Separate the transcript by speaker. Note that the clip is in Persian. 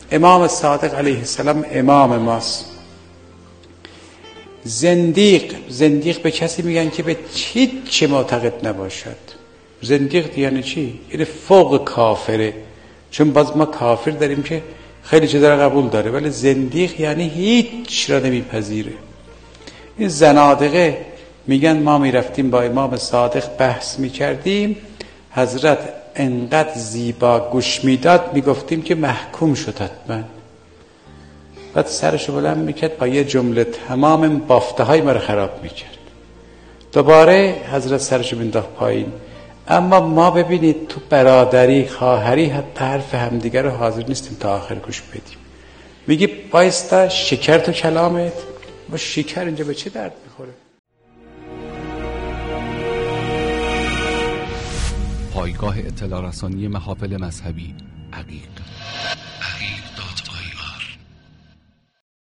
Speaker 1: امام صادق علیه السلام امام ماست. زندیق به کسی میگن که به چی معتقد نباشد. زندیق یعنی چی؟ یعنی فوق کافره. چون باز ما کافر داریم که خیلی چیزا رو قبول داره، ولی زندیق یعنی هیچ را نمیپذیره. این زنادقه میگن ما میرفتیم با امام صادق بحث میکردیم، حضرت انقدر زیبا گوش میداد میگفتیم که محکوم شد حتما. بعد سرشو بلند میکرد با یه جمله تمام بافته های ما رو خراب میکرد. دوباره حضرت سرشو مینداخت پایین. اما ما ببینید تو برادری خواهری حتی حرف همدیگر رو حاضر نیستیم تا آخر گوش بدیم. میگی بایستا شکر تو کلامت، با شکر اینجا به چه درد میخوره؟
Speaker 2: پایگاه اطلاع رسانی محافل مذهبی عقیق.